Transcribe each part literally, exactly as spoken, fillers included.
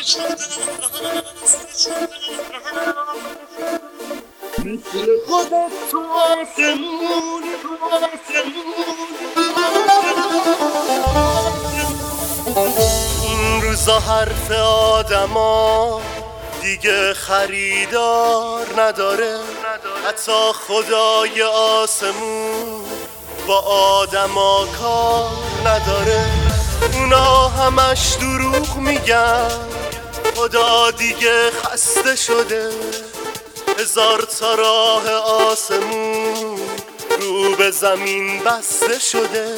مثل خودت تو آسمون تو آسمون. این روزا حرف آدما دیگه خریدار نداره، حتی خدای آسمون با آدما کار نداره. اونا همش دروغ میگن، خدا دیگه خسته شده. هزار تا راه آسمون رو به زمین بسته شده.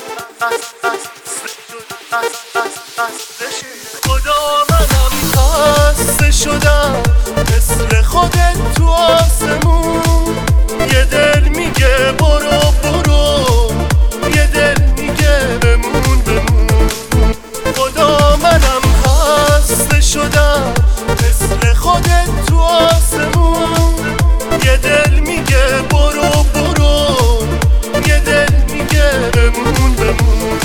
خدا منم خسته شدم مثل خودت تو آسمون. یه دل میگه برو برو، یه دل میگه بمون بمون. خدا منم خسته شدم مثل خودت تو آسمون. یه دل میگه برو برو، یه دل میگه بمون بمون.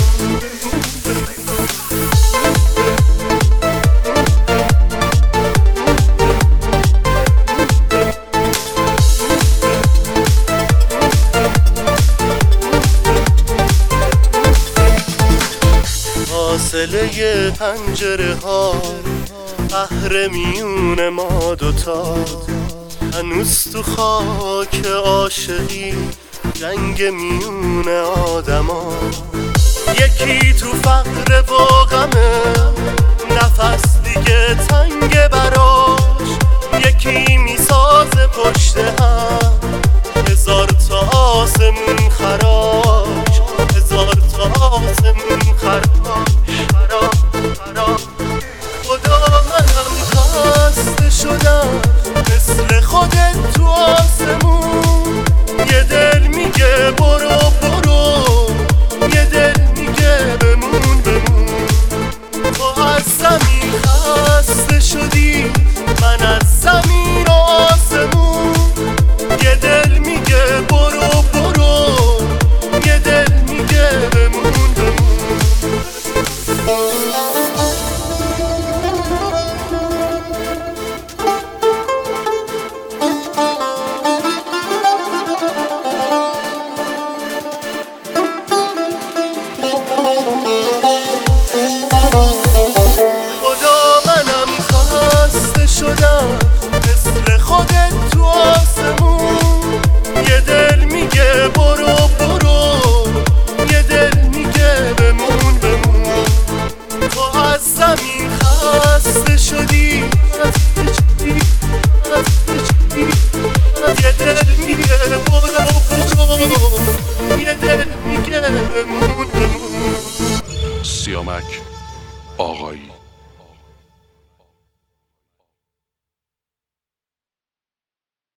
فاصله پنجره ها قهر میون ما دوتا، هنوز تو خاک عاشقی جنگ میون آدما. یکی تو فقر و غمه نفس دیگه تنگ براش، یکی میسازه پشت هم هزار تا آسمون خراش، هزار تا آسمون خراش خراش خراش. خدا منم خسته شدم مثل خودت تو آسمون. یه دل میگه برو برو، یه دل میگه بمون بمون. تو از زمین خسته شدی، من از زمین و آسمون. یه دل میگه برو برو، یه دل میگه بمون بمون. خدا منم خسته شدم مثل خودت تو آسمون. یه دل میگه برو برو، یه دل میگه بمون بمون. تو از زمین خسته شدی، یه دل میگه برو برو، یه دل میگه بمون بمون. سیامک آقایی.